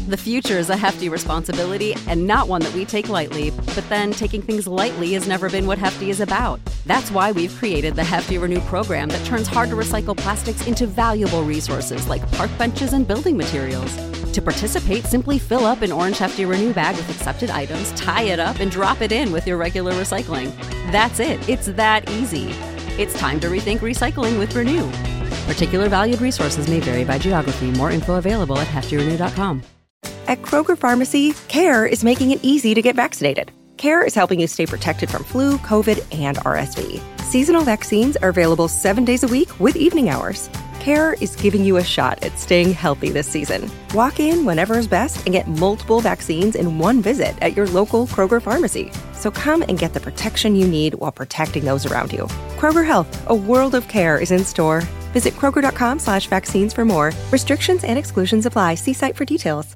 The future is a hefty responsibility and not one that we take lightly. But then taking things lightly has never been what Hefty is about. That's why we've created the Hefty Renew program that turns hard-to-recycle plastics into valuable resources like park benches and building materials. To participate, simply fill up an orange Hefty Renew bag with accepted items, tie it up, and drop it in with your regular recycling. That's it. It's that easy. It's time to rethink recycling with Renew. Particular valued resources may vary by geography. More info available at heftyrenew.com. At Kroger Pharmacy, CARE is making it easy to get vaccinated. CARE is helping you stay protected from flu, COVID, and RSV. Seasonal vaccines are available 7 days a week with evening hours. CARE is giving you a shot at staying healthy this season. Walk in whenever is best and get multiple vaccines in one visit at your local Kroger Pharmacy. So come and get the protection you need while protecting those around you. Kroger Health, a world of care is in store. Visit Kroger.com/vaccines for more. Restrictions and exclusions apply. See site for details.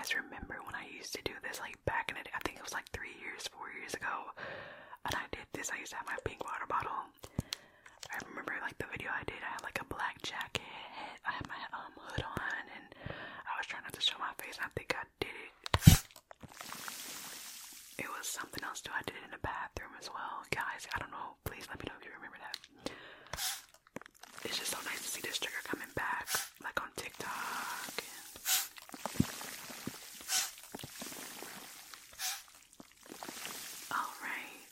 guys remember when I used to do this, like back in the day? I think it was like 4 years ago. And I did this. I used to have my pink water bottle. I remember like the video I did. I had like a black jacket. I had my hood on, and I was trying not to show my face. And I think I did it. It was something else too. I did it in the bathroom as well, guys. I don't know. Please let me know if you remember that. It's just so nice to see this trigger coming back, like on TikTok. All right.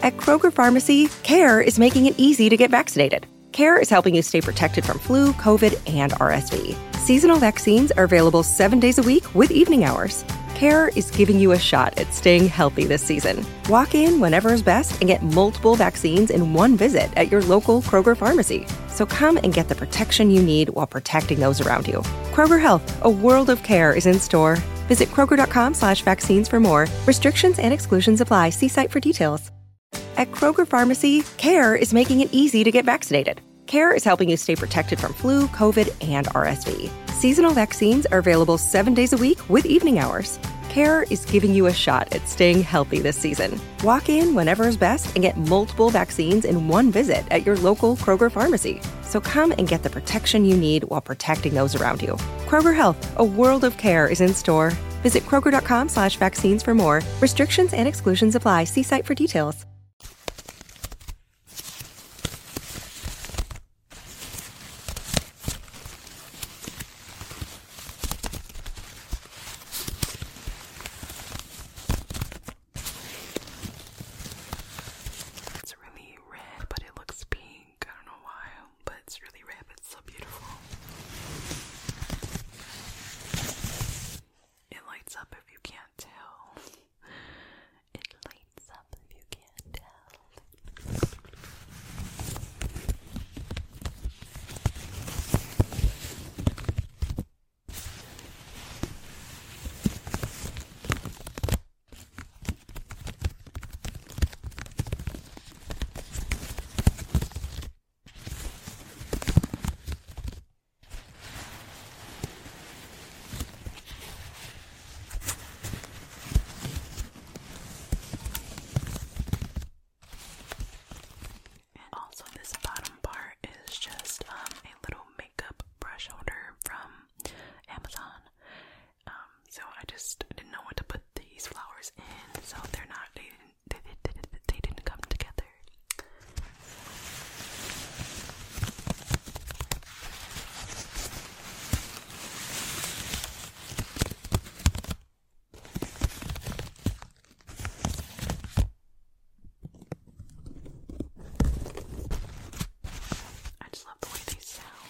At Kroger Pharmacy, CARE is making it easy to get vaccinated. CARE is helping you stay protected from flu, COVID, and RSV. Seasonal vaccines are available 7 days a week with evening hours. CARE is giving you a shot at staying healthy this season. Walk in whenever is best and get multiple vaccines in one visit at your local Kroger pharmacy. So come and get the protection you need while protecting those around you. Kroger Health, a world of care is in store. Visit Kroger.com/vaccines for more. Restrictions and exclusions apply. See site for details. At Kroger Pharmacy, CARE is making it easy to get vaccinated. CARE is helping you stay protected from flu, COVID, and RSV. Seasonal vaccines are available 7 days a week with evening hours. CARE is giving you a shot at staying healthy this season. Walk in whenever is best and get multiple vaccines in one visit at your local Kroger pharmacy. So come and get the protection you need while protecting those around you. Kroger Health, a world of care is in store. Visit Kroger.com/vaccines for more. Restrictions and exclusions apply. See site for details. It's really red, but it looks pink. I don't know why, but it's really red, but it's so beautiful. It lights up if you can't tell. It lights up if you can't tell. Also, this bottom part is just a little makeup brush holder from Amazon. So I just didn't know what to put these flowers in, so they didn't come together. I just love the way they sound.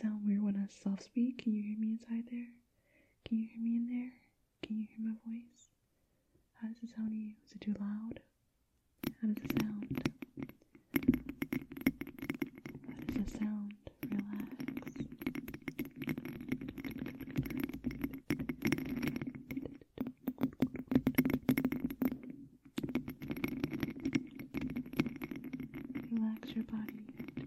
sound weird when I soft speak? Can you hear me inside there? Can you hear me in there? Can you hear my voice? How does it sound to you? Is it too loud? How does it sound? How does it sound? Relax. Relax your body.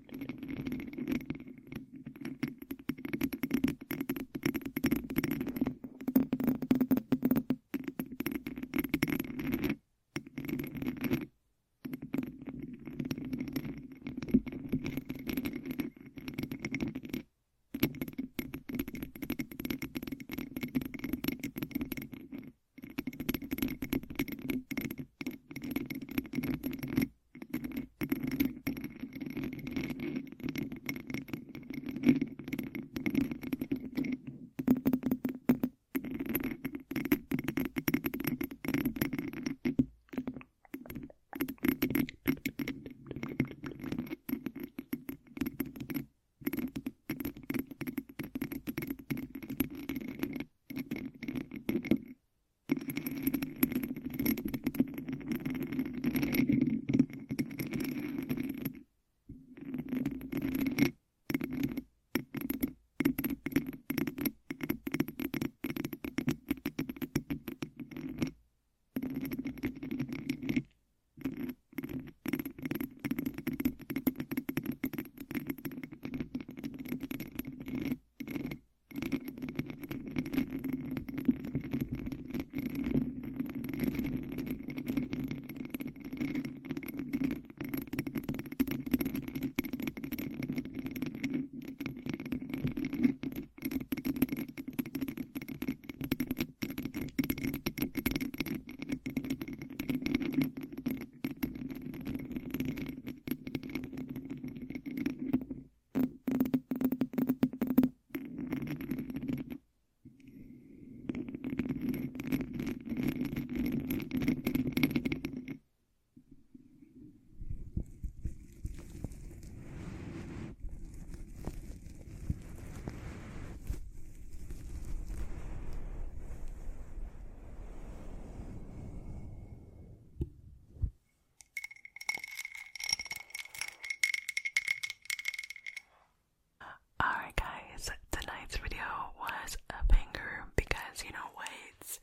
Tonight's video was a banger because, you know what,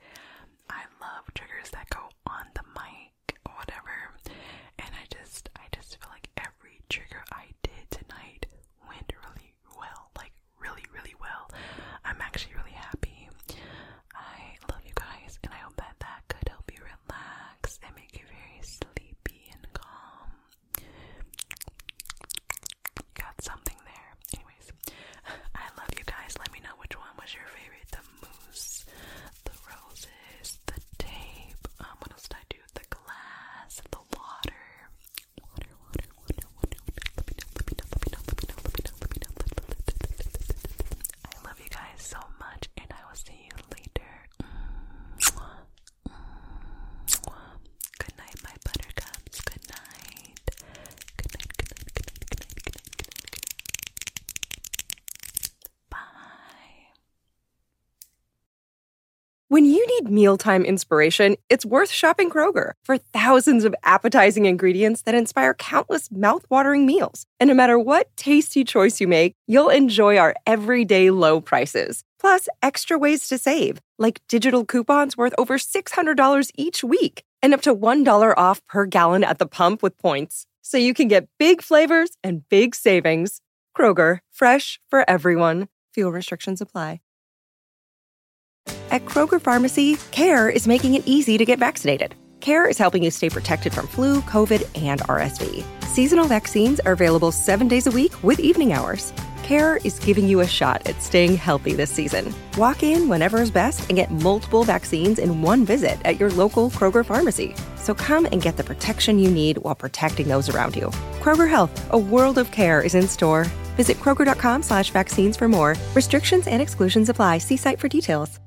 I love triggers that go on the mic or whatever, and I just feel like every trigger I did tonight went really well, like really, really well. I'm actually really happy. I love you guys, and I hope that could help you relax and make you very sleepy and calm. Got something there. Anyways, I love you guys. Let me know which one was your favorite. The mousse, the roses, the tape. What else did I do? The glass, the water. I love you guys so much, and I will see you later. Good night, my buttercups. Good night. Good night, good night, good night, good night, good night, good night. Bye. When you need mealtime inspiration, it's worth shopping Kroger for thousands of appetizing ingredients that inspire countless mouth-watering meals. And no matter what tasty choice you make, you'll enjoy our everyday low prices. Plus, extra ways to save, like digital coupons worth over $600 each week and up to $1 off per gallon at the pump with points. So you can get big flavors and big savings. Kroger, fresh for everyone. Fuel restrictions apply. At Kroger Pharmacy, CARE is making it easy to get vaccinated. CARE is helping you stay protected from flu, COVID, and RSV. Seasonal vaccines are available 7 days a week with evening hours. CARE is giving you a shot at staying healthy this season. Walk in whenever is best and get multiple vaccines in one visit at your local Kroger pharmacy. So come and get the protection you need while protecting those around you. Kroger Health, a world of care, is in store. Visit Kroger.com/vaccines for more. Restrictions and exclusions apply. See site for details.